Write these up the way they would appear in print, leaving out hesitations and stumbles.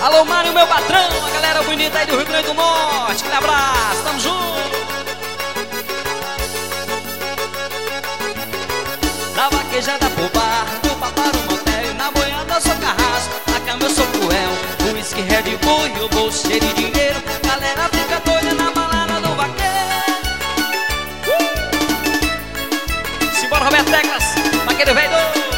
Alô, Mário, meu patrão, a galera bonita aí do Rio Grande do Norte. Aquele abraço, tamo junto. Da vaquejada pro bar, do papar o motel, na boiada eu sou carrasco, na cama eu sou cruel. O whisky, Red Bull e o bolso cheio de dinheiro. Galera fica doida na balada do vaqueiro. Simbora, Roberto Teclas, vaqueiro velho doido.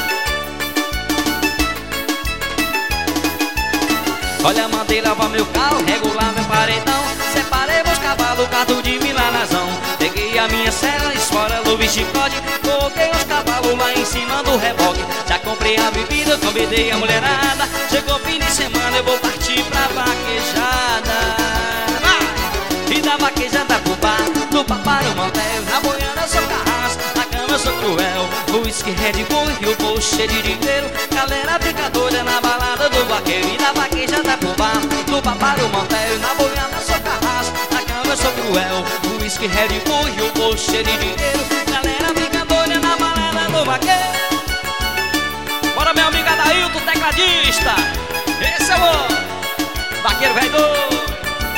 Olha, mandei lavar meu carro, regular meu paredão. Separei meus cavalos, carro de milanazão. Peguei a minha serra, esfora, luva e chicote. Coloquei os cavalos lá em cima do reboque. Já comprei a bebida, convidei a mulherada. Chegou fim de semana, eu vou partir pra vaquejada. E da vaquejada pro bar, do papar o motel. Na boiada eu sou carrasco, na cama eu sou cruel. O whisky, Red Bull e o bolso cheio de dinheiro. Galera fica doida na balada do vaqueiro. E da vaquejada pro bar, do papar o motel. Na boiada eu sou carrasco, na cama eu sou cruel. O whisky, Red Bull e o bolso cheio de dinheiro. Galera fica doida na balada do vaqueiro. Bora, meu amigo Adailton, tecladista. Esse é o vaqueiro velho doido.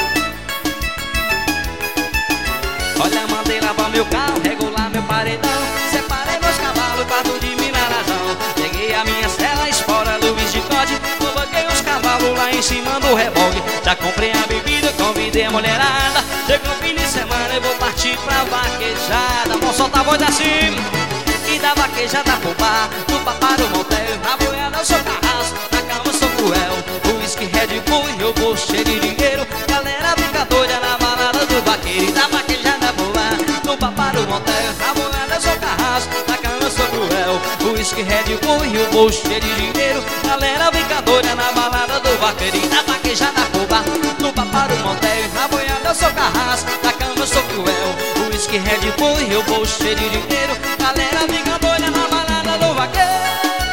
Olha, mandei lavar meu carro, regular meu paredão. Separei meus cavalos, quarto de milarazão. Peguei a minha cela, espora, luva e chicote. Coloquei os cavalos lá em cima do reboque. Já comprei a bebida, convidei a mulherada. Chegou fim de semana, eu vou partir pra vaquejada. Vamos soltar a voz assim. E da vaquejada pro bar, do papar o motel. Na boiada eu sou carrasco, na cama eu sou cruel. O whisky, Red Bull e o bolso cheio de dinheiro. Galera fica doida na balada do vaqueiro. E da vaquejada pro bar, do papar o motel. Na boiada eu sou carrasco, na cama eu sou cruel. O whisky, Red Bull e o bolso cheio de dinheiro. Galera fica doida na balada do vaqueiro. E da vaquejada pro bar, do papar o motel. Na boiada eu sou carrasco, na cama eu sou cruel. O whisky, Red Bull e o bolso cheio de dinheiro. Galera fica doida na balada do vaqueiro.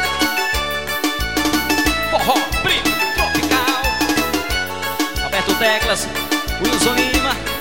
Forró, primo, tropical. Roberto Teclas, Wilson Lima.